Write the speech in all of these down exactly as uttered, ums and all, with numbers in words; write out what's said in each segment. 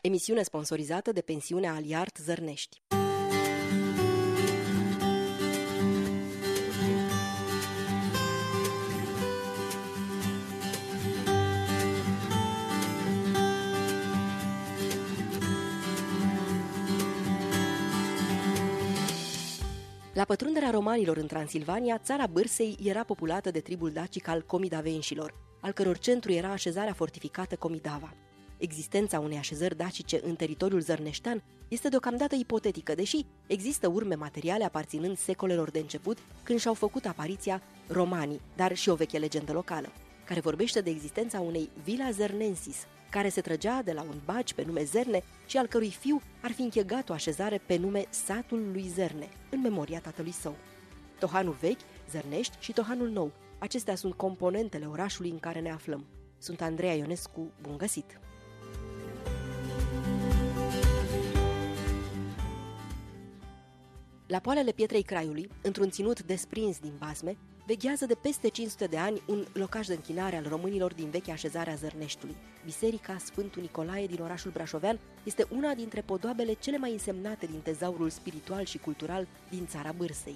Emisiune sponsorizată de pensiunea Aliart Zărnești. La pătrunderea romanilor în Transilvania, țara Bârsei era populată de tribul dacic al comidavenșilor, al căror centru era așezarea fortificată Comidava. Existența unei așezări dacice în teritoriul zărneștean este deocamdată ipotetică, deși există urme materiale aparținând secolelor de început, când și-au făcut apariția romanii, dar și o veche legendă locală, care vorbește de existența unei Villa Zernensis, care se trăgea de la un baci pe nume Zerne și al cărui fiu ar fi închegat o așezare pe nume Satul lui Zerne, în memoria tatălui său. Tohanul vechi, Zărnești și Tohanul nou, acestea sunt componentele orașului în care ne aflăm. Sunt Andreea Ionescu, bun găsit! La poalele Pietrei Craiului, într-un ținut desprins din basme, veghează de peste cinci sute de ani un locaș de închinare al românilor din vechea așezare a Zărneștiului. Biserica Sfântul Nicolae din orașul Brașovean este una dintre podoabele cele mai însemnate din tezaurul spiritual și cultural din țara Bârsei.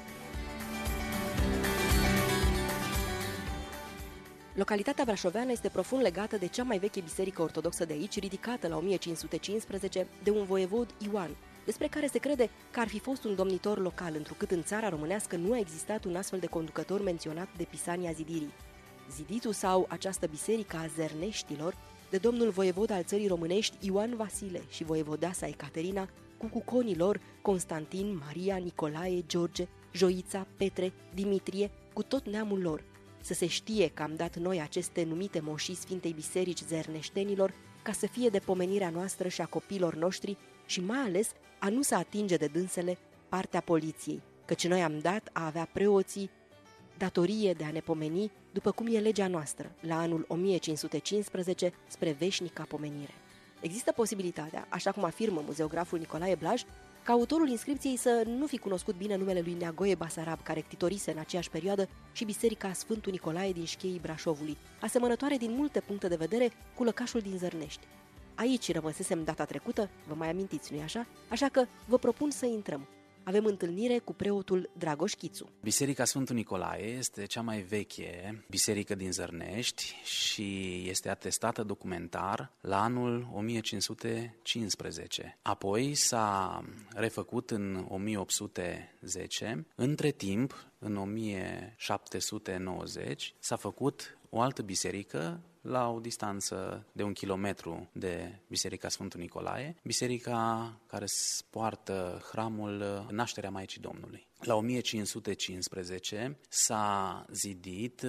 Localitatea brașoveană este profund legată de cea mai veche biserică ortodoxă de aici, ridicată la o mie cinci sute cincisprezece de un voievod Ioan, despre care se crede că ar fi fost un domnitor local, întrucât în țara românească nu a existat un astfel de conducător menționat de Pisania Zidirii. Ziditul sau această biserică a Zerneștilor, de domnul voievod al țării românești Ioan Vasile și voievodeasa Ecaterina, cu cuconilor Constantin, Maria, Nicolae, George, Joița, Petre, Dimitrie, cu tot neamul lor. Să se știe că am dat noi aceste numite moșii Sfintei Biserici Zerneștenilor ca să fie de pomenirea noastră și a copiilor noștri și mai ales a nu se atinge de dânsele partea poliției, căci noi am dat a avea preoții datorie de a ne pomeni după cum e legea noastră, la anul o mie cinci sute cincisprezece, spre veșnica pomenire. Există posibilitatea, așa cum afirmă muzeograful Nicolae Blaj, ca autorul inscripției să nu fi cunoscut bine numele lui Neagoe Basarab, care ctitorise în aceeași perioadă și biserica Sfântul Nicolae din Șcheii Brașovului, asemănătoare din multe puncte de vedere cu lăcașul din Zărnești. Aici rămăsesem data trecută, vă mai amintiți, nu-i așa? Așa că vă propun să intrăm. Avem întâlnire cu preotul Dragoș Chițu. Biserica Sfântul Nicolae este cea mai veche biserică din Zărnești și este atestată documentar la anul o mie cinci sute cincisprezece. Apoi s-a refăcut în o mie opt sute zece. Între timp, în o mie șapte sute nouăzeci, s-a făcut o altă biserică la o distanță de un kilometru de Biserica Sfântul Nicolae, biserica care poartă hramul Nașterea Maicii Domnului. La o mie cinci sute cincisprezece s-a zidit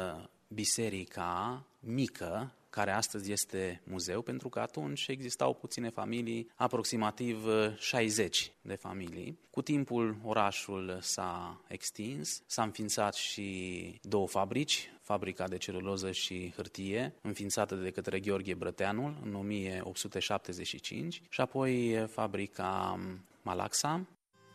biserica mică, care astăzi este muzeu, pentru că atunci existau puține familii, aproximativ șaizeci de familii. Cu timpul orașul s-a extins, s-a înființat și două fabrici, fabrica de celuloză și hârtie, înființată de către Gheorghe Brăteanul în o mie opt sute șaptezeci și cinci, și apoi fabrica Malaxa.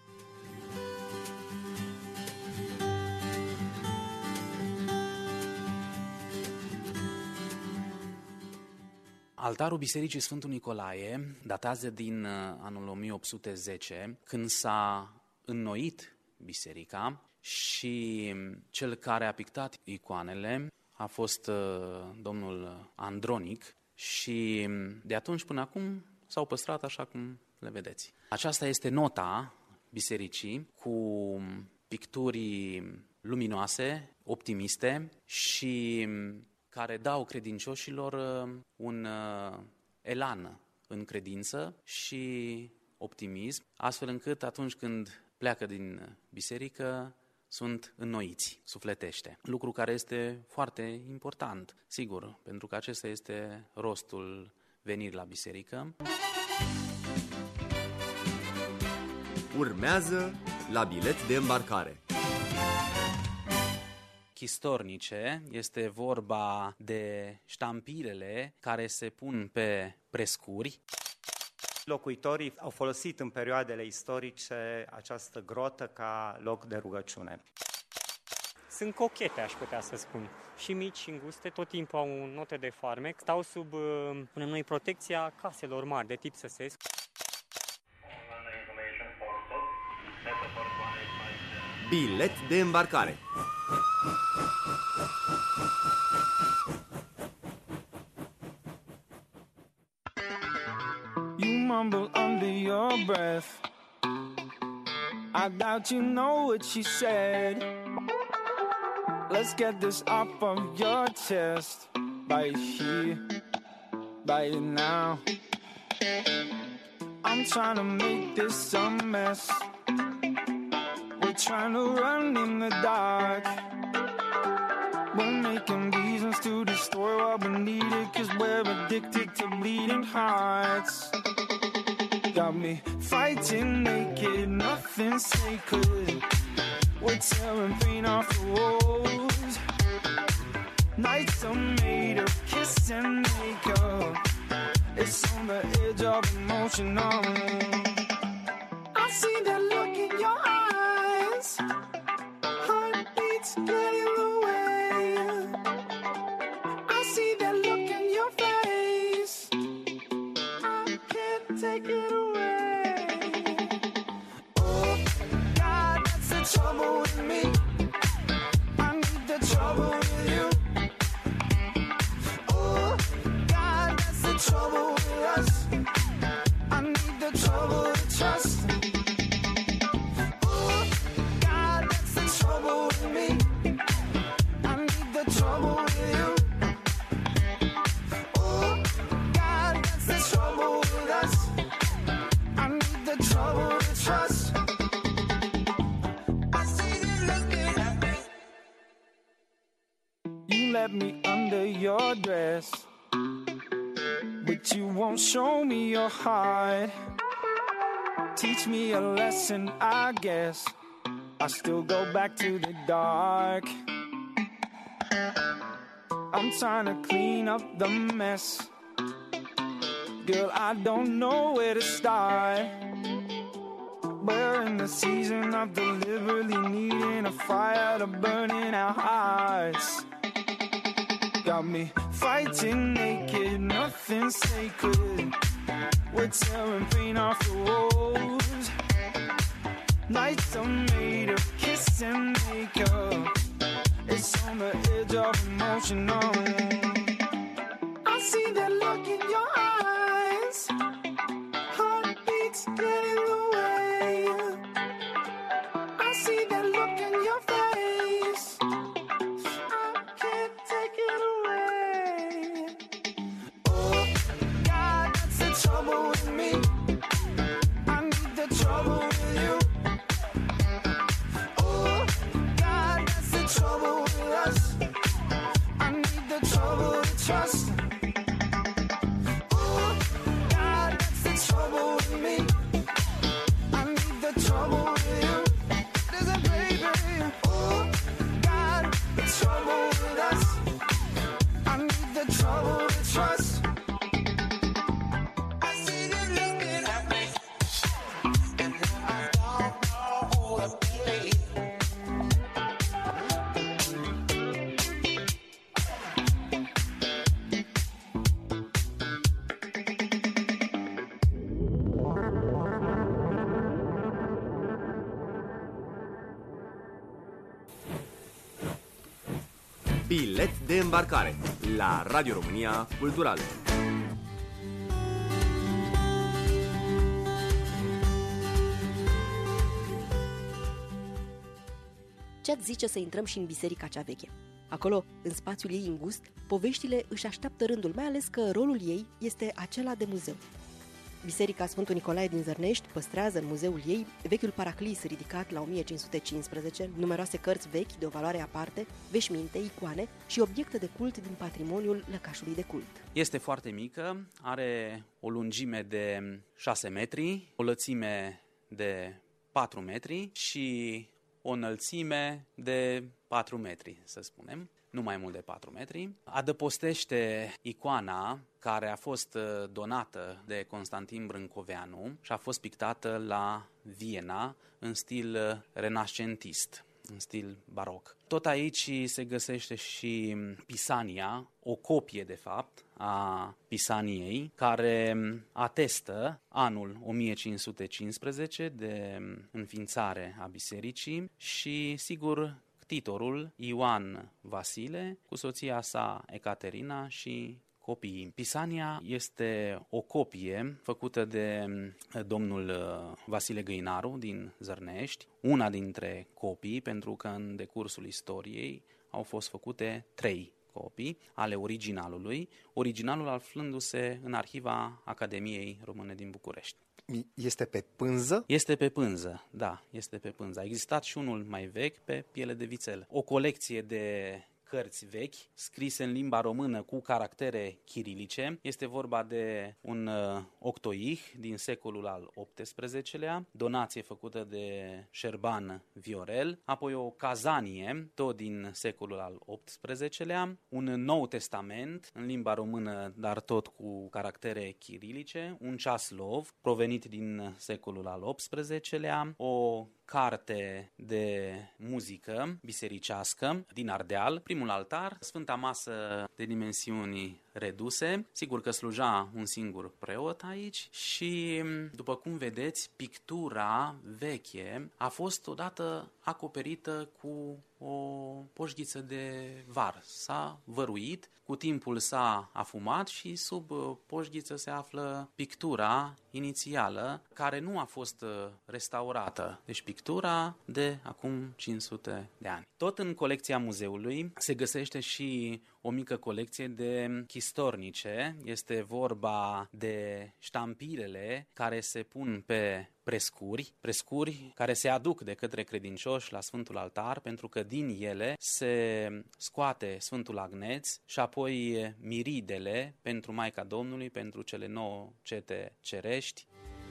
Altarul Bisericii Sfântul Nicolae datează din anul o mie opt sute zece, când s-a înnoit biserica și cel care a pictat icoanele a fost domnul Andronic și de atunci până acum s-au păstrat așa cum le vedeți. Aceasta este nota bisericii cu picturi luminoase, optimiste și care dau credincioșilor un elan în credință și optimism, astfel încât atunci când pleacă din biserică sunt înnoiți, sufletește. Lucru care este foarte important, sigur, pentru că acesta este rostul venirii la biserică. Urmează La bilet de îmbarcare. Chistornice, este vorba de ștampilele care se pun pe prescuri. Locuitorii au folosit în perioadele istorice această grotă ca loc de rugăciune. sunt cochete, aș putea să spun. Și mici și înguste, tot timpul au note de farmec. Stau sub, punem noi, protecția caselor mari de tip săsesc. Bilet de îmbarcare. You mumble under your breath. I doubt you know what she said. Let's get this off of your chest. Right here, right now. I'm trying to make this a mess. We're trying to run in the dark. We're making reasons to destroy what we needed, 'cause we're addicted to bleeding hearts. Got me fighting naked, nothing's sacred. We're tearing paint off the walls. Nights are made of kiss and makeup. It's on the edge of emotion. I see that look in your eyes. Heartbeats get in the way. I see that look in your face. I can't take it away. Oh God, that's the trouble with me. I need the trouble with you. Oh God, that's the trouble with us. I need the trouble to trust. Oh God, that's the trouble with me. I need the trouble with you. Oh God, that's the trouble with us. I need the trouble to trust. I see you looking at me. You let me under your dress, but you won't show me your heart. Teach me a lesson, I guess. I still go back to the dark. I'm trying to clean up the mess. Girl, I don't know where to start. We're in the season of deliberately needing a fire to burn in our hearts. Got me fighting naked, nothing's sacred. We're tearing paint off the walls. Nights are made of kiss and makeup. It's on the edge of emotion. I see that look in your eyes. Heartbeats get in the way. I see that look in your face. I can't take it away. Oh God, that's the trouble with me. I need the trouble with you. Oh God, that's the trouble with us. I need the trouble to trust. Oh God, that's the trouble with me. I need the trouble with you. Listen, baby. Oh God, the trouble with us. I need the trouble to trust. I see you looking at me, and I don't know who to believe. Bilet de îmbarcare la Radio România Culturală. Ce-ați zice să intrăm și în biserica cea veche? Acolo, în spațiul ei îngust, poveștile își așteaptă rândul, mai ales că rolul ei este acela de muzeu. Biserica Sfântul Nicolae din Zărnești păstrează în muzeul ei vechiul paraclis ridicat la o mie cinci sute cincisprezece, numeroase cărți vechi de o valoare aparte, veșminte, icoane și obiecte de cult din patrimoniul lăcașului de cult. Este foarte mică, are o lungime de șase metri, o lățime de patru metri și o înălțime de patru metri, să spunem, nu mai mult de patru metri. Adăpostește icoana care a fost donată de Constantin Brâncoveanu și a fost pictată la Viena în stil renascentist. în stil baroc. Tot aici se găsește și Pisania, o copie de fapt a Pisaniei, care atestă anul o mie cinci sute cincisprezece de înființare a bisericii și, sigur, ctitorul Ioan Vasile cu soția sa Ecaterina și copiii. Pisania este o copie făcută de domnul Vasile Găinaru din Zărnești, una dintre copii, pentru că în decursul istoriei au fost făcute trei copii ale originalului, originalul aflându-se în arhiva Academiei Române din București. Este pe pânză? Este pe pânză, da, este pe pânză. A existat și unul mai vechi pe piele de vițel. O colecție de cărți vechi, scrise în limba română cu caractere chirilice. Este vorba de un uh, octoih din secolul al optsprezecelea, donație făcută de Șerban Viorel, apoi o cazanie, tot din secolul al optsprezecelea, un Nou Testament în limba română, dar tot cu caractere chirilice, un ceaslov provenit din secolul al optsprezecelea, o carte de muzică bisericească din Ardeal, primul altar, Sfânta Masă de dimensiuni reduse, sigur că sluja un singur preot aici și, după cum vedeți, pictura veche a fost odată acoperită cu o poșghiță de var. S-a văruit, cu timpul s-a afumat și sub poșghiță se află pictura inițială, care nu a fost restaurată. Deci pictura de acum cinci sute de ani. Tot în colecția muzeului se găsește și o mică colecție de chistornice. Este vorba de ștampilele care se pun pe prescuri, prescuri care se aduc de către credincioși la Sfântul Altar, pentru că din ele se scoate Sfântul Agneț și apoi miridele pentru Maica Domnului, pentru cele nouă cete cerești.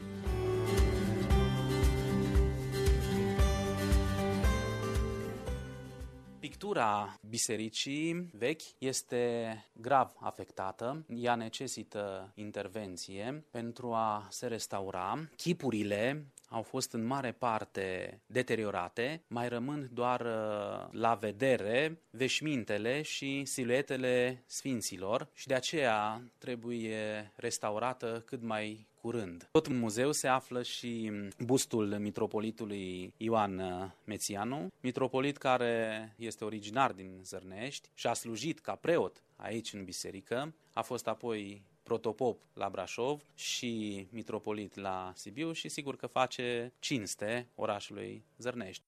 Pictura bisericii vechi este grav afectată, ea necesită intervenție pentru a se restaura. Chipurile au fost în mare parte deteriorate, mai rămân doar la vedere veșmintele și siluetele sfinților și de aceea trebuie restaurată cât mai curând. Tot în muzeu se află și bustul mitropolitului Ioan Mețianu, mitropolit care este originar din Zărnești și a slujit ca preot aici în biserică, a fost apoi protopop la Brașov și mitropolit la Sibiu și sigur că face cinste orașului Zărnești.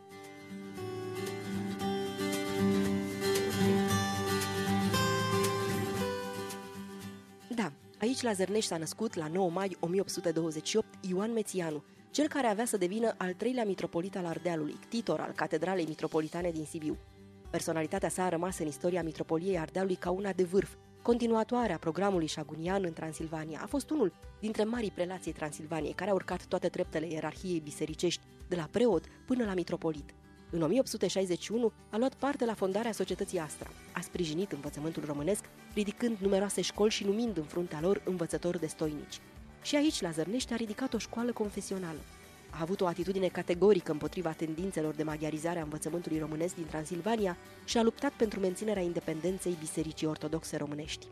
Da, aici la Zărnești s-a născut la nouă mai o mie opt sute douăzeci și opt Ioan Mețianu, cel care avea să devină al treilea mitropolit al Ardealului, ctitor al Catedralei Mitropolitane din Sibiu. Personalitatea sa a rămas în istoria Mitropoliei Ardealului ca una de vârf, continuatoarea programului șagunian în Transilvania. A fost unul dintre marii prelații Transilvaniei, care a urcat toate treptele ierarhiei bisericești, de la preot până la mitropolit. În o mie opt sute șaizeci și unu a luat parte la fondarea societății Astra. A sprijinit învățământul românesc, ridicând numeroase școli și numind în fruntea lor învățători destoinici. Și aici, la Zărnești, a ridicat o școală confesională. A avut o atitudine categorică împotriva tendințelor de maghiarizare a învățământului românesc din Transilvania și a luptat pentru menținerea independenței Bisericii Ortodoxe Românești.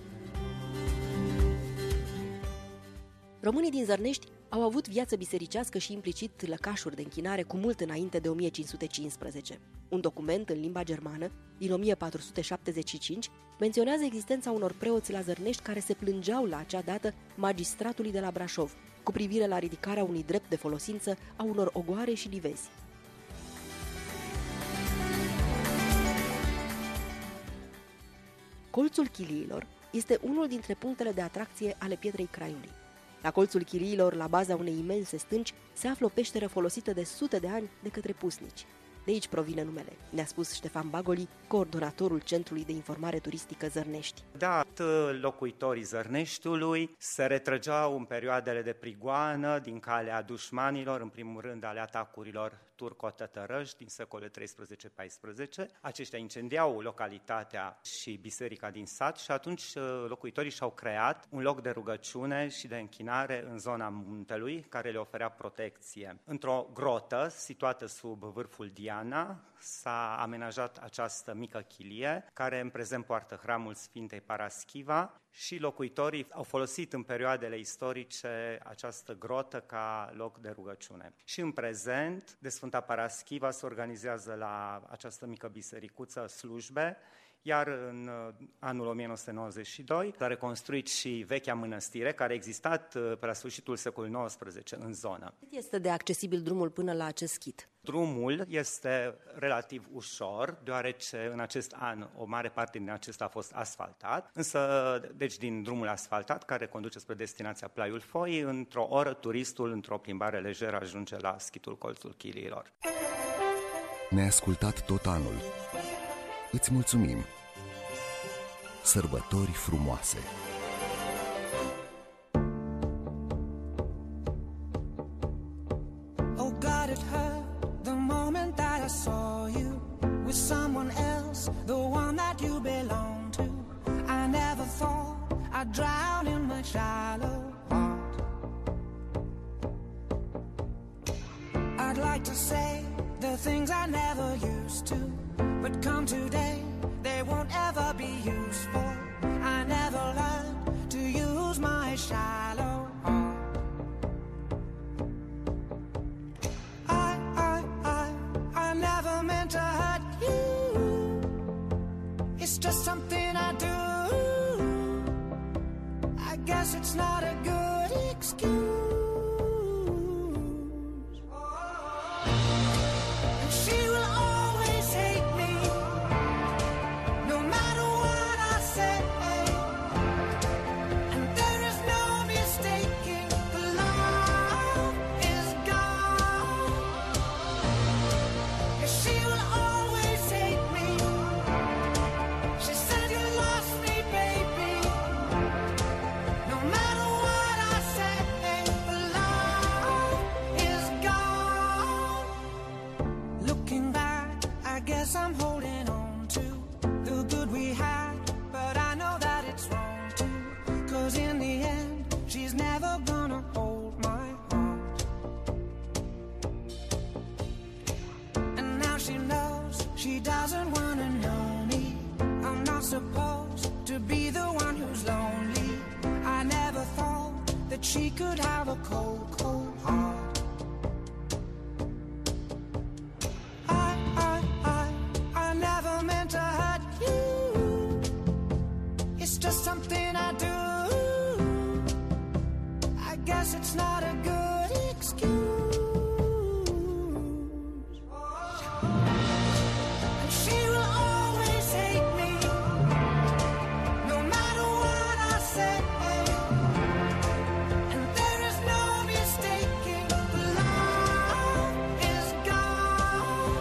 Românii din Zărnești au avut viață bisericească și implicit lăcașuri de închinare cu mult înainte de o mie cinci sute cincisprezece. Un document în limba germană, din o mie patru sute șaptezeci și cinci, menționează existența unor preoți la Zărnești care se plângeau la acea dată magistratului de la Brașov, cu privire la ridicarea unui drept de folosință a unor ogoare și livezi. Colțul Chiliilor este unul dintre punctele de atracție ale Pietrei Craiului. La colțul Chiliilor, la baza unei imense stânci, se află o peșteră folosită de sute de ani de către pusnici. De aici provine numele, ne-a spus Ștefan Bagoli, coordonatorul Centrului de Informare Turistică Zărnești. Da, locuitorii Zărneștiului se retrăgeau în perioadele de prigoană din calea dușmanilor, în primul rând ale atacurilor turco-tătărăși din secolul treisprezece paisprezece. Aceștia incendiau localitatea și biserica din sat și atunci locuitorii și-au creat un loc de rugăciune și de închinare în zona muntelui, care le oferea protecție. Într-o grotă situată sub vârful Diana s-a amenajat această mică chilie, care în prezent poartă hramul Sfintei Paraschiva, și locuitorii au folosit în perioadele istorice această grotă ca loc de rugăciune. Și în prezent, de Sfânta Paraschiva se organizează la această mică bisericuță slujbe, iar în anul o mie nouă sute nouăzeci și doi s-a reconstruit și vechea mănăstire, care a existat pe la sfârșitul secolului nouăsprezece în zonă. Cât este de accesibil drumul până la acest schit? Drumul este relativ ușor, deoarece în acest an o mare parte din acesta a fost asfaltat, însă, deci din drumul asfaltat care conduce spre destinația Plaiul Foii, într-o oră turistul, într-o plimbare lejeră, ajunge la schitul Colțul Chiliilor. Ne-ai ascultat tot anul. Îți mulțumim! Sărbători frumoase! Oh God, it hurt the moment that I saw you with someone else, the one that you belong to. I never thought I'd drown in my shallow heart. I'd like to say the things I never used to, but come today, they won't ever be useful. I never learned to use my shallow heart. I, I, I, I never meant to hurt you. It's just something I do. I guess it's not a good excuse. I'm holding on to the good we had, but I know that it's wrong too, 'cause in the end she's never gonna hold my heart. And now she knows she doesn't wanna know me. I'm not supposed to be the one who's lonely. I never thought that she could have a cold, cold heart. Just something I do. I guess it's not a good excuse. And she will always hate me, no matter what I say. And there is no mistaking, the love is gone.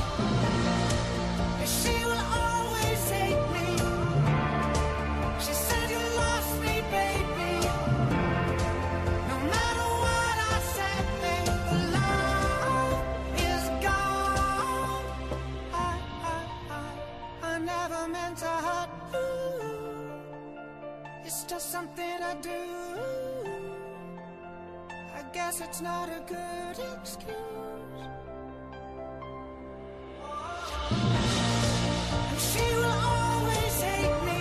And she will always hate me. She said you lost me, baby. No matter what I said, the love is gone. I, I, I, I never meant to hurt you. It's just something I do. I guess it's not a good excuse. And she will always hate me.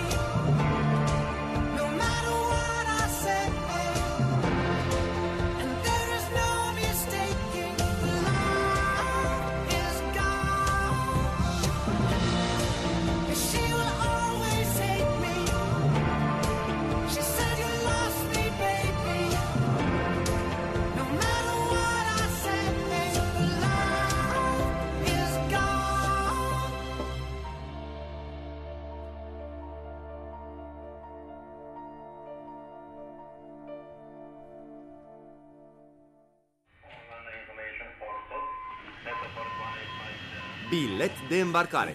Bilet de îmbarcare.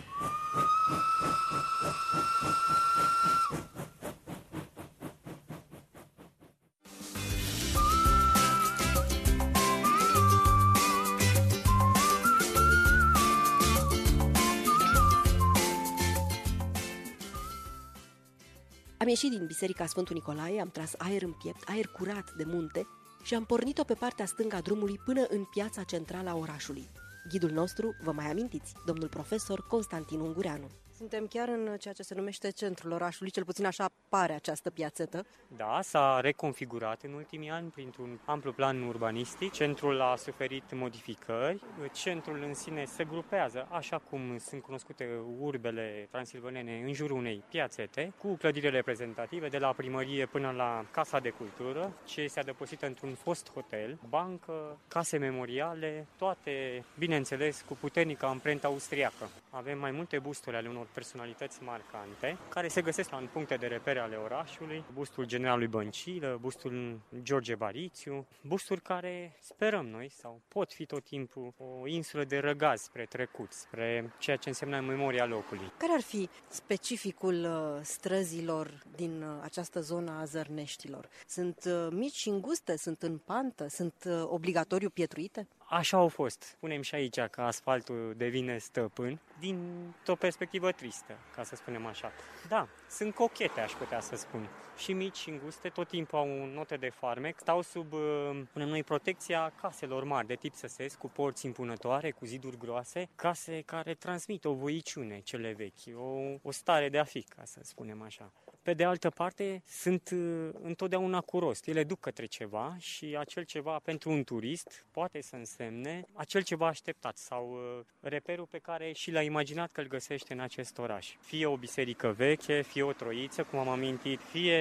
Am ieșit din Biserica Sfântul Nicolae, am tras aer în piept, aer curat de munte și am pornit-o pe partea stângă a drumului până în piața centrală a orașului. Ghidul nostru, vă mai amintiți, domnul profesor Constantin Ungureanu. Suntem chiar în ceea ce se numește centrul orașului, cel puțin așa pare această piațetă. Da, s-a reconfigurat în ultimii ani printr-un amplu plan urbanistic. Centrul a suferit modificări. Centrul în sine se grupează, așa cum sunt cunoscute urbele transilvanene, în jurul unei piațete, cu clădiri reprezentative, de la primărie până la Casa de Cultură, ce este adăpostită într-un fost hotel, bancă, case memoriale, toate, bineînțeles, cu puternică amprentă austriacă. Avem mai multe busturi ale unor personalități marcante, care se găsesc în puncte de repere ale orașului, bustul generalului Băncilă, bustul George Barițiu, busturi care sperăm noi, sau pot fi tot timpul o insulă de răgaz spre trecut, spre ceea ce înseamnă memoria locului. Care ar fi specificul străzilor din această zonă a Zărneștilor? Sunt mici și înguste, sunt în pantă, sunt obligatoriu pietruite? Așa au fost. Spunem și aici că asfaltul devine stăpân dintr-o perspectivă tristă, ca să spunem așa. Da, sunt cochete, aș putea să spun. Și mici și înguste, tot timpul au note de farmec, stau sub, punem noi, protecția caselor mari de tip săsesc, cu porți impunătoare, cu ziduri groase, case care transmit o voiciune, cele vechi, o, o stare de a fi, ca să spunem așa. Pe de altă parte, sunt întotdeauna cu rost. Ele duc către ceva și acel ceva pentru un turist poate să însemne acel ceva așteptat sau reperul pe care și l-a imaginat că îl găsește în acest oraș. Fie o biserică veche, fie o troiță, cum am amintit, fie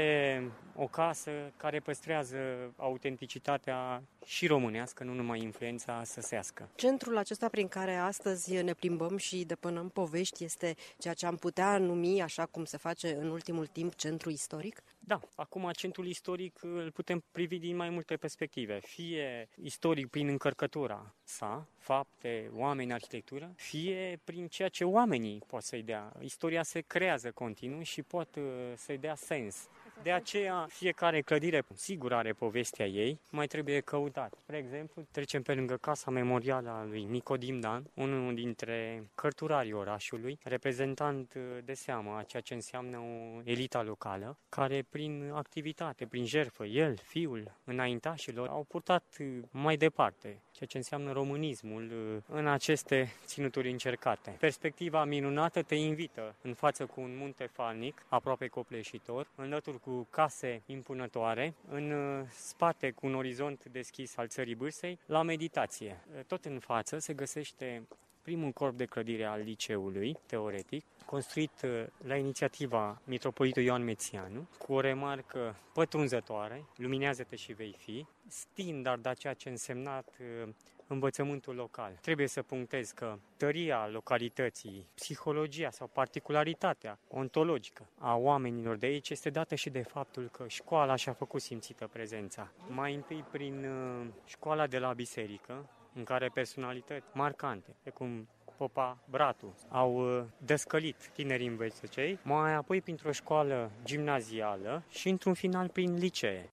o casă care păstrează autenticitatea și românească, nu numai influența săsească. Centrul acesta prin care astăzi ne plimbăm și depănăm povești este ceea ce am putea numi, așa cum se face în ultimul timp, centru istoric? Da, acum centrul istoric îl putem privi din mai multe perspective. Fie istoric prin încărcătura sa, fapte, oameni, arhitectură, fie prin ceea ce oamenii pot să-i dea. Istoria se creează continuu și pot să-i dea sens. De aceea, fiecare clădire, sigur, are povestea ei, mai trebuie căutat. Spre exemplu, trecem pe lângă casa memorială a lui Nicodim Dan, unul dintre cărturarii orașului, reprezentant de seamă a ceea ce înseamnă o elita locală, care prin activitate, prin jertfă, el, fiul, înaintașilor, au purtat mai departe ceea ce înseamnă românismul în aceste ținuturi încercate. Perspectiva minunată te invită în față cu un munte falnic, aproape copleșitor, înlături cu case impunătoare, în spate cu un orizont deschis al țării Bârsei, la meditație. Tot în față se găsește primul corp de clădire al liceului, teoretic, construit la inițiativa mitropolitului Ioan Mețianu, cu o remarcă pătrunzătoare, luminează-te și vei fi, standard a ceea ce a însemnat învățământul local. Trebuie să punctez că tăria localității, psihologia sau particularitatea ontologică a oamenilor de aici este dată și de faptul că școala și-a făcut simțită prezența. Mai întâi prin școala de la biserică, în care personalități marcante, precum Popa Bratu, au dăscălit tinerii învățăcei, mai apoi printr-o școală gimnazială și într-un final prin licee.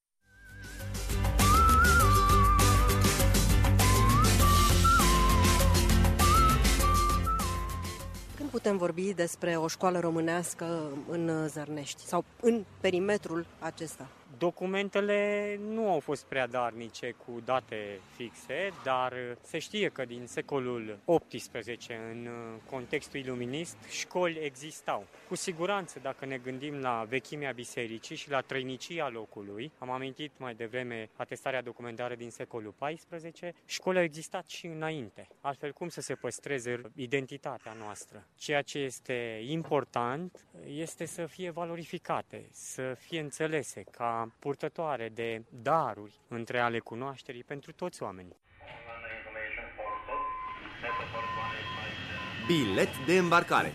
Când putem vorbi despre o școală românească în Zărnești sau în perimetrul acesta? Documentele nu au fost prea darnice cu date fixe, dar se știe că din secolul optsprezece, în contextul iluminist, școli existau. Cu siguranță, dacă ne gândim la vechimea bisericii și la trăinicia locului, am amintit mai devreme atestarea documentară din secolul paisprezece, școli au existat și înainte. Altfel, cum să se păstreze identitatea noastră? Ceea ce este important este să fie valorificate, să fie înțelese ca purtătoare de daruri între ale cunoașterii pentru toți oamenii. Bilet de îmbarcare.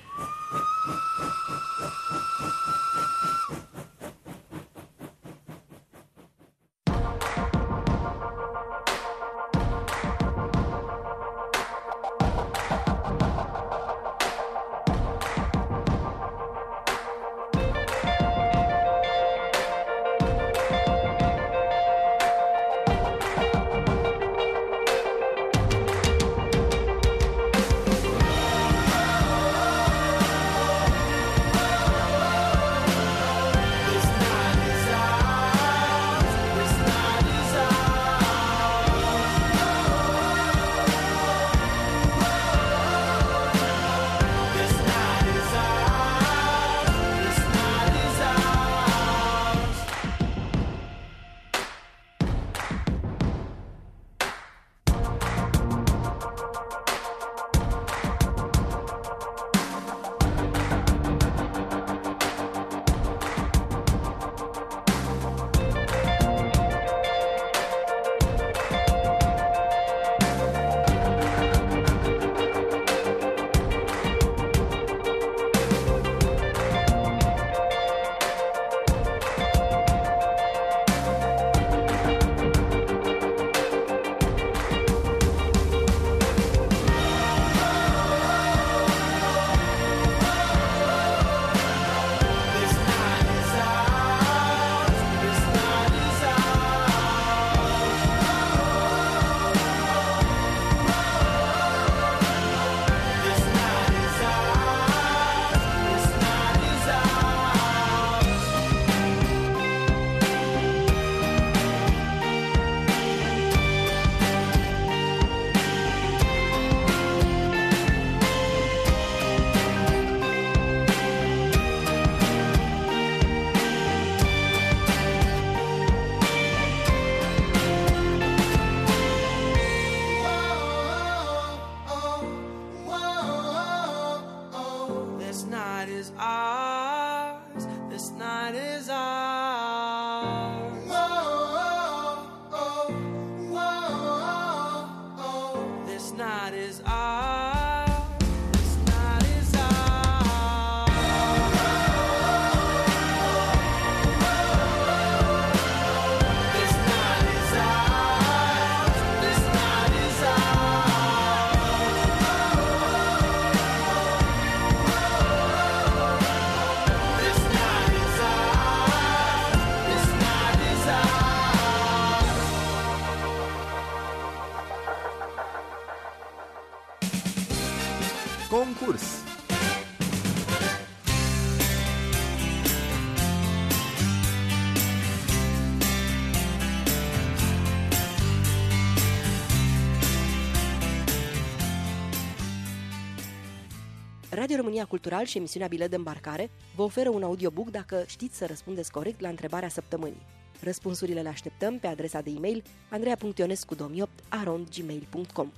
ours. Whoa, oh, whoa, oh, this night is ours. This night is ours. This night is ours. This night is ours. This night is ours. This night is ours. Concurs. Radio România Cultural și emisiunea Bilet de îmbarcare vă oferă un audiobook dacă știți să răspundeți corect la întrebarea săptămânii. Răspunsurile le așteptăm pe adresa de e-mail andreea punct ionescu două mii opt arond gmail punct com.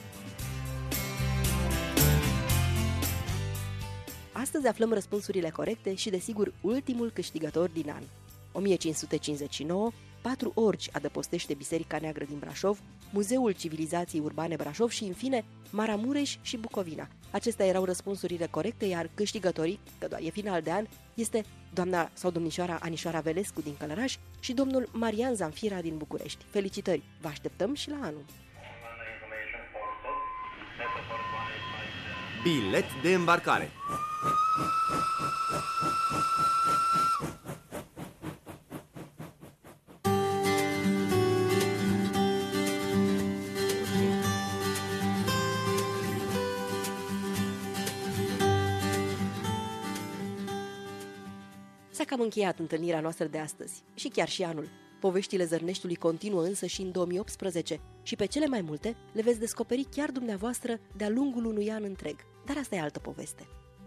Astăzi aflăm răspunsurile corecte și, desigur, ultimul câștigător din an. o mie cinci sute cincizeci și nouă, patru orgi adăpostește Biserica Neagră din Brașov, Muzeul Civilizației Urbane Brașov și, în fine, Maramureș și Bucovina. Acestea erau răspunsurile corecte, iar câștigătorii, că doar e final de an, este doamna sau domnișoara Anișoara Velescu din Călăraș și domnul Marian Zanfira din București. Felicitări! Vă așteptăm și la anul! Bilet de îmbarcare. S-a cam încheiat întâlnirea noastră de astăzi și chiar și anul. Poveștile Zărneștiului continuă însă și în două mii optsprezece și pe cele mai multe le veți descoperi chiar dumneavoastră de-a lungul unui an întreg. Dar asta e altă poveste.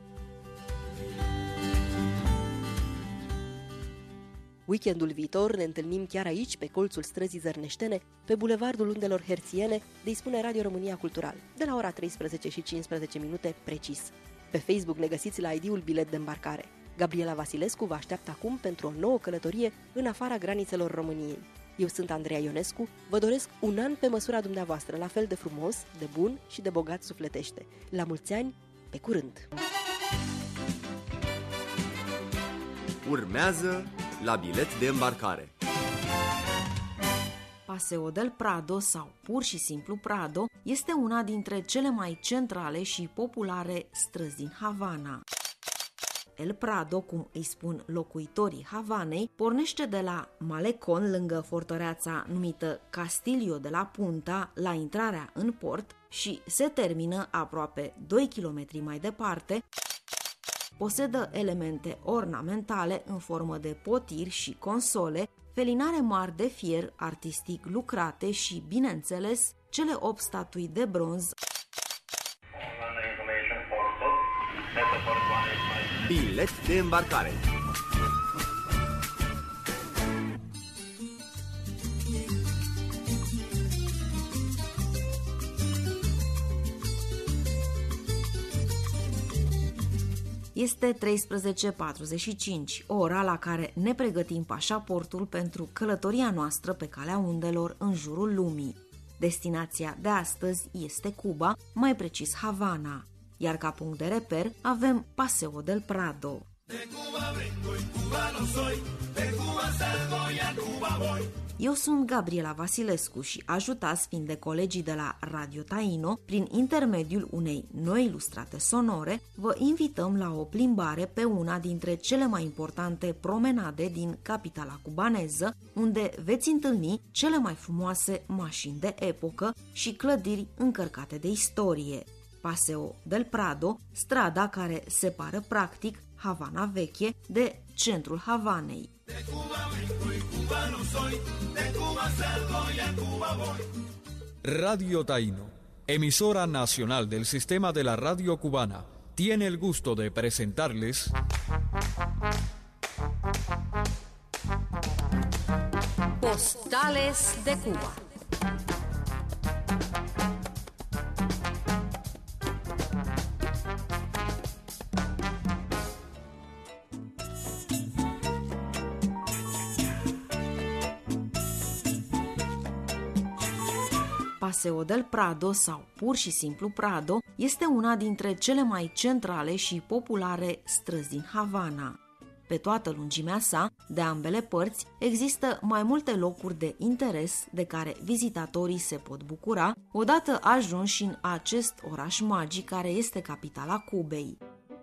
Weekendul viitor ne întâlnim chiar aici, pe colțul străzii zărneștene, pe bulevardul Undelor Herțiene, de dispune Radio România Cultural, de la ora treisprezece și cincisprezece minute precis. Pe Facebook ne găsiți la I D-ul Bilet de îmbarcare. Gabriela Vasilescu vă așteaptă acum pentru o nouă călătorie în afara granițelor României. Eu sunt Andreea Ionescu, vă doresc un an pe măsura dumneavoastră, la fel de frumos, de bun și de bogat sufletește. La mulți ani, pe curând! Urmează la Bilet de îmbarcare. Paseo del Prado sau pur și simplu Prado este una dintre cele mai centrale și populare străzi din Havana. El Prado, cum îi spun locuitorii Havanei, pornește de la Malecon, lângă fortăreața numită Castillo de la Punta, la intrarea în port, și se termină aproape doi kilometri mai departe. Posedă elemente ornamentale în formă de potiri și console, felinare mari de fier artistic lucrate și, bineînțeles, cele opt statui de bronz. Bilet de îmbarcare. Este treisprezece patruzeci și cinci, ora la care ne pregătim pașaportul pentru călătoria noastră pe calea undelor în jurul lumii. Destinația de astăzi este Cuba, mai precis Havana, iar ca punct de reper avem Paseo del Prado. Eu sunt Gabriela Vasilescu și, ajutați fiind de colegii de la Radio Taino, prin intermediul unei noi ilustrate sonore, vă invităm la o plimbare pe una dintre cele mai importante promenade din capitala cubaneză, unde veți întâlni cele mai frumoase mașini de epocă și clădiri încărcate de istorie. Paseo del Prado, strada care separă practic Havana veche de centrul Havanei. Radio Taino, emisora nacional del sistema de la radio cubana, tiene el gusto de presentarles Postales de Cuba. Paseo del Prado sau pur și simplu Prado este una dintre cele mai centrale și populare străzi din Havana. Pe toată lungimea sa, de ambele părți, există mai multe locuri de interes de care vizitatorii se pot bucura odată ajunși în acest oraș magic care este capitala Cubei.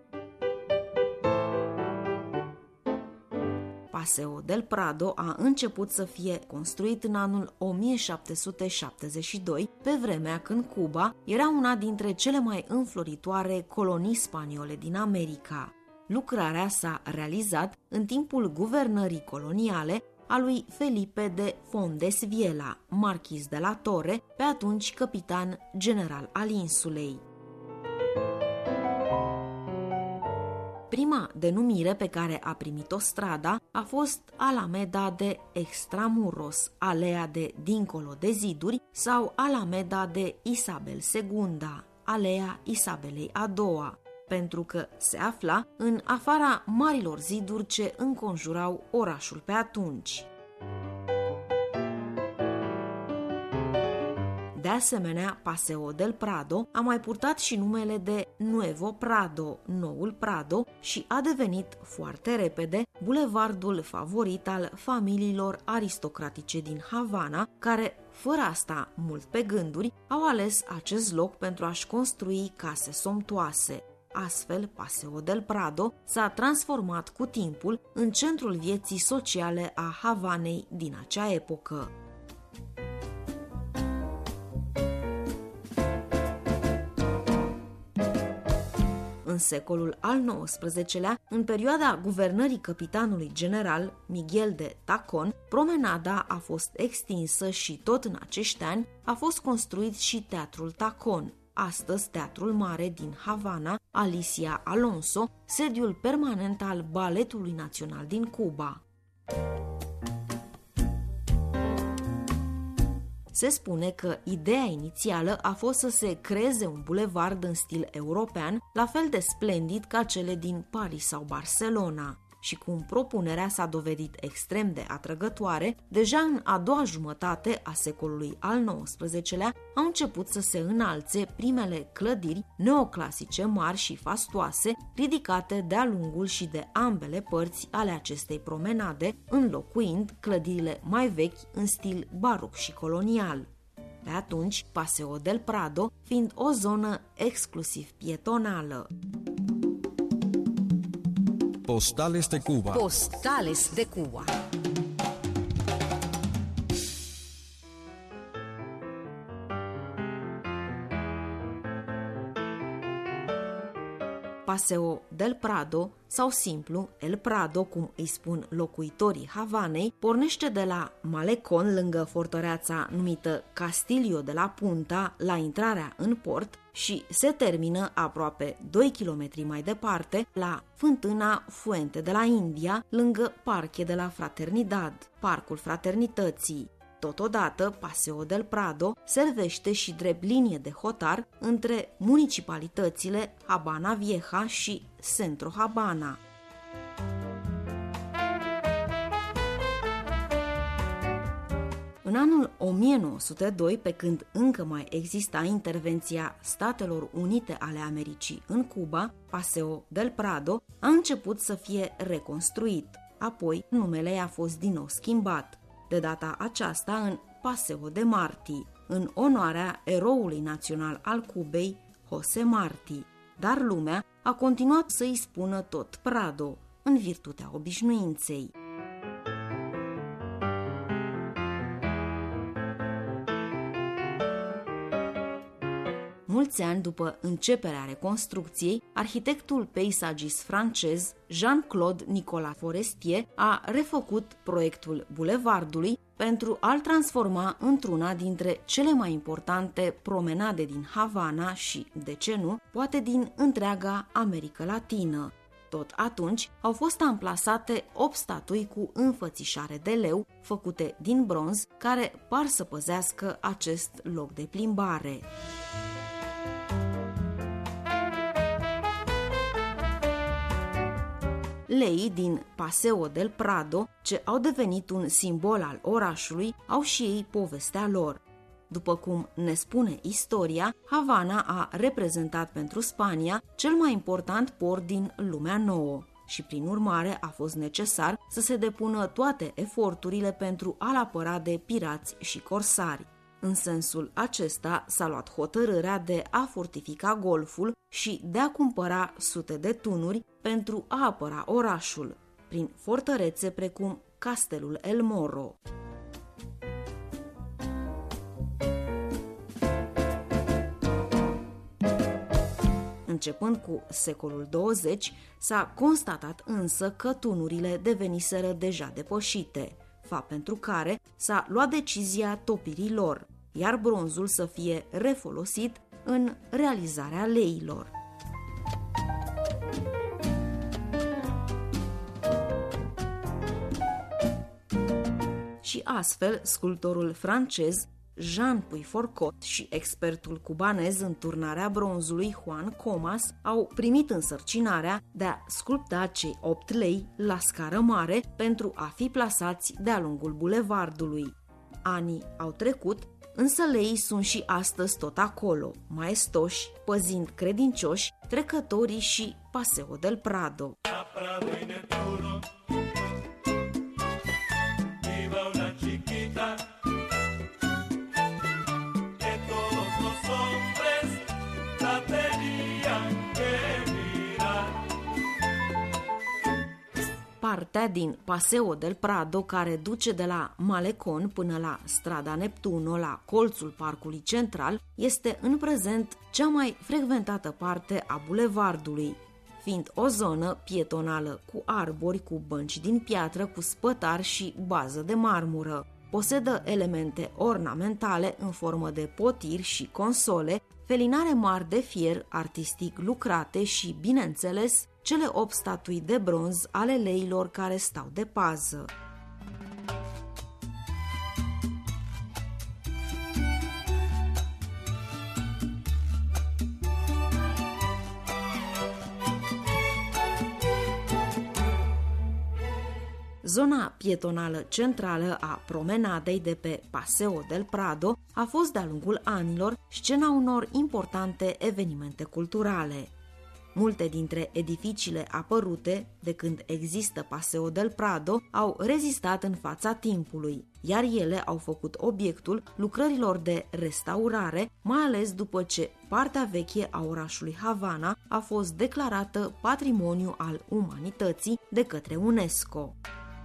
Paseo del Prado a început să fie construit în anul o mie șapte sute șaptezeci și doi, pe vremea când Cuba era una dintre cele mai înfloritoare colonii spaniole din America. Lucrarea s-a realizat în timpul guvernării coloniale a lui Felipe de Fondes Viela, marchis de la Torre, pe atunci capitan general al insulei. Prima denumire pe care a primit-o strada a fost Alameda de Extramuros, alea de dincolo de ziduri, sau Alameda de Isabel segunda, alea Isabelei a doua, pentru că se afla în afara marilor ziduri ce înconjurau orașul pe atunci. De asemenea, Paseo del Prado a mai purtat și numele de Nuevo Prado, Noul Prado, și a devenit foarte repede bulevardul favorit al familiilor aristocratice din Havana, care, fără a sta mult pe gânduri, au ales acest loc pentru a-și construi case somptuoase. Astfel, Paseo del Prado s-a transformat cu timpul în centrul vieții sociale a Havanei din acea epocă. În secolul al nouăsprezecelea, în perioada guvernării capitanului general Miguel de Tacon, promenada a fost extinsă și tot în acești ani a fost construit și Teatrul Tacon, astăzi Teatrul Mare din Havana, Alicia Alonso, sediul permanent al Baletului Național din Cuba. Se spune că ideea inițială a fost să se creeze un bulevard în stil european, la fel de splendid ca cele din Paris sau Barcelona. Și cum propunerea s-a dovedit extrem de atrăgătoare, deja în a doua jumătate a secolului al nouăsprezecelea au început să se înalțe primele clădiri neoclasice mari și fastoase, ridicate de-a lungul și de ambele părți ale acestei promenade, înlocuind clădirile mai vechi în stil baroc și colonial. Pe atunci, Paseo del Prado fiind o zonă exclusiv pietonală. Postales de Cuba. Postales de Cuba. Paseo del Prado, sau simplu El Prado, cum îi spun locuitorii Havanei, pornește de la Malecon, lângă fortăreața numită Castillo de la Punta, la intrarea în port, și se termină aproape doi kilometri mai departe la fântâna Fuente de la India, lângă Parque de la Fraternidad, Parcul Fraternității. Totodată, Paseo del Prado servește și drept linie de hotar între municipalitățile Habana Vieja și Centro Habana. În anul o mie nouă sute doi, pe când încă mai exista intervenția Statelor Unite ale Americii în Cuba, Paseo del Prado a început să fie reconstruit. Apoi, numele i-a fost din nou schimbat, de data aceasta în Paseo de Marti, în onoarea eroului național al Cubei, José Marti. Dar lumea a continuat să-i spună tot Prado, în virtutea obișnuinței. Mulți ani după începerea reconstrucției, arhitectul peisagist francez Jean-Claude Nicolas Forestier a refăcut proiectul bulevardului pentru a-l transforma într-una dintre cele mai importante promenade din Havana și, de ce nu, poate din întreaga America Latină. Tot atunci au fost amplasate opt statui cu înfățișare de leu, făcute din bronz, care par să păzească acest loc de plimbare. Leii din Paseo del Prado, ce au devenit un simbol al orașului, au și ei povestea lor. După cum ne spune istoria, Havana a reprezentat pentru Spania cel mai important port din lumea nouă și, prin urmare, a fost necesar să se depună toate eforturile pentru a-l apăra de pirați și corsari. În sensul acesta s-a luat hotărârea de a fortifica golful și de a cumpăra sute de tunuri pentru a apăra orașul, prin fortărețe precum Castelul El Morro. Începând cu secolul douăzeci, s-a constatat însă că tunurile deveniseră deja depășite, fapt pentru care s-a luat decizia topirii lor, iar bronzul să fie refolosit în realizarea leilor. Și astfel, sculptorul francez Jean Puiforcot și expertul cubanez în turnarea bronzului Juan Comas au primit însărcinarea de a sculpta cei opt lei la scară mare pentru a fi plasați de-a lungul bulevardului. Anii au trecut, însă leii sunt și astăzi tot acolo, maestoși, păzind credincioși trecătorii și Paseo del Prado. Partea din Paseo del Prado care duce de la Malecon până la strada Neptuno, la colțul parcului central, este în prezent cea mai frecventată parte a bulevardului, fiind o zonă pietonală cu arbori, cu bănci din piatră, cu spătari și bază de marmură. Posedă elemente ornamentale în formă de potiri și console, felinare mari de fier artistic lucrate și, bineînțeles, cele opt statui de bronz ale leilor care stau de pază. Zona pietonală centrală a promenadei de pe Paseo del Prado a fost de-a lungul anilor scena unor importante evenimente culturale. Multe dintre edificiile apărute de când există Paseo del Prado au rezistat în fața timpului, iar ele au făcut obiectul lucrărilor de restaurare, mai ales după ce partea veche a orașului Havana a fost declarată Patrimoniu al Umanității de către UNESCO.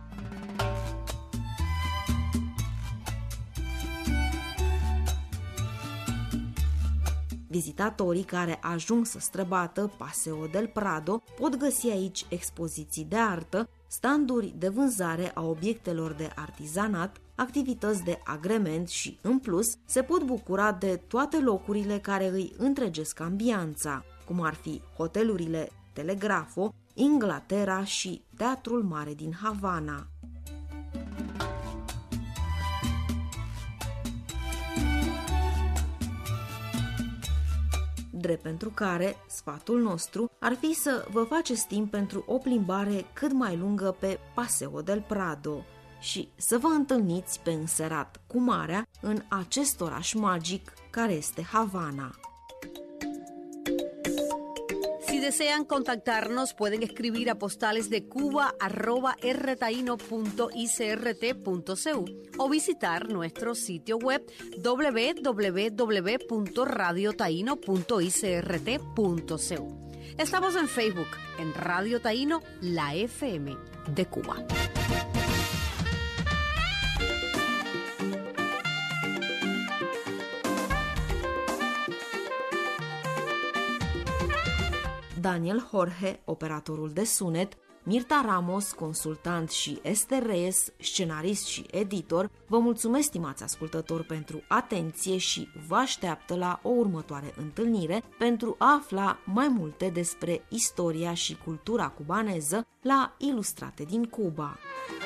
Vizitatorii care ajung să străbată Paseo del Prado pot găsi aici expoziții de artă, standuri de vânzare a obiectelor de artizanat, activități de agrement și, în plus, se pot bucura de toate locurile care îi întregesc ambianța, cum ar fi hotelurile Telegrafo, Inglaterra și Teatrul Mare din Havana. Drept pentru care sfatul nostru ar fi să vă faceți timp pentru o plimbare cât mai lungă pe Paseo del Prado și să vă întâlniți pe înserat cu marea în acest oraș magic care este Havana. Si desean contactarnos, pueden escribir a postales de Cuba arroba r taino punto i c r t punto c u o visitar nuestro sitio web w w w punto radio taino punto i c r t punto c u. Estamos en Facebook, en Radio Taino, la F M de Cuba. Daniel Jorge, operatorul de sunet, Mirta Ramos, consultant și Esther Reyes, scenarist și editor, vă mulțumesc, stimați ascultători, pentru atenție și vă așteaptă la o următoare întâlnire pentru a afla mai multe despre istoria și cultura cubaneză la Ilustrate din Cuba.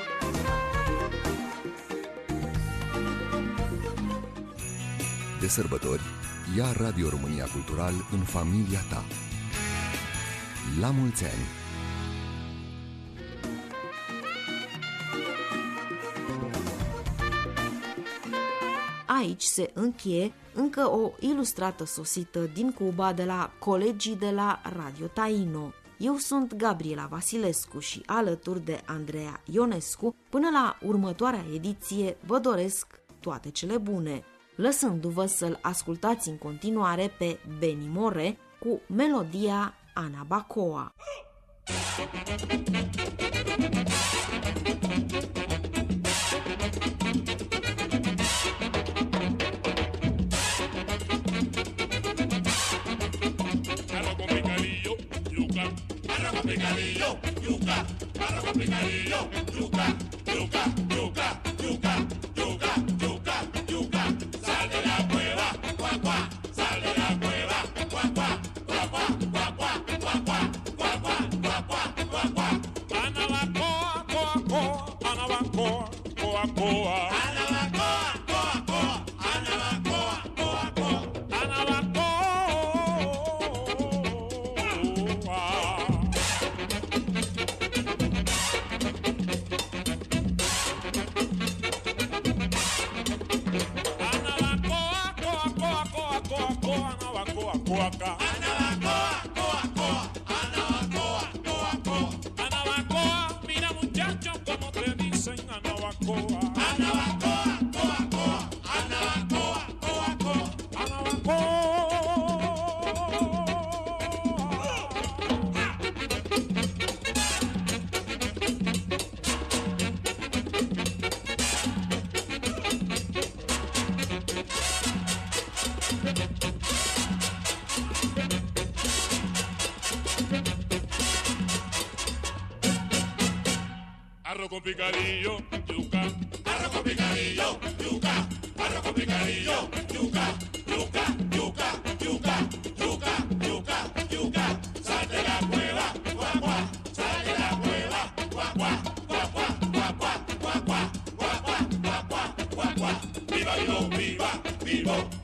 De sărbători, ia Radio România Cultural în familia ta. La mulți ani! aici se încheie încă o ilustrată sosită din Cuba de la colegii de la Radio Taino. Eu sunt Gabriela Vasilescu și alături de Andreea Ionescu, până la următoarea ediție vă doresc toate cele bune, lăsându-vă să-l ascultați în continuare pe Benny More cu melodia Anabacoa. Arroz con picadillo, yuca, arroz con picadillo, yuca, yuca, yuca, yuca, yuca, yuca, yuca, sal de la cueva, cuá, cuá, sal de la cueva, cuá, cuá, cuá, cuá, cuá, cuá, cuá, cuá, cuá, cuá, cuá, cuá, cuá, cuá. Anabacoa, coa, coa, anabacoa, coa, coa. Anabacoa, coa, coa, anabacoa, coa, coa. Anabacoa. Anabacoa, coa, coa, anabacoa, coa, coa. Anabacoa, mira muchacho como te dicen anabacoa. Anabacoa, coa, coa, anabacoa, coa, coa. Anabacoa. Arroz con picadillo, yuca, arroz con picadillo, yuca, arroz con picadillo, yuca, yuca, yuca, yuca, yuca, yuca, yuca, sal de la cueva, cuá, cuá, sal de la cueva, cuá, cuá, cuá, cuá, cuá, cuá, cuá, cuá, cuá, cuá, cuá, cuá, cuá, viva, vivo, viva, vivo.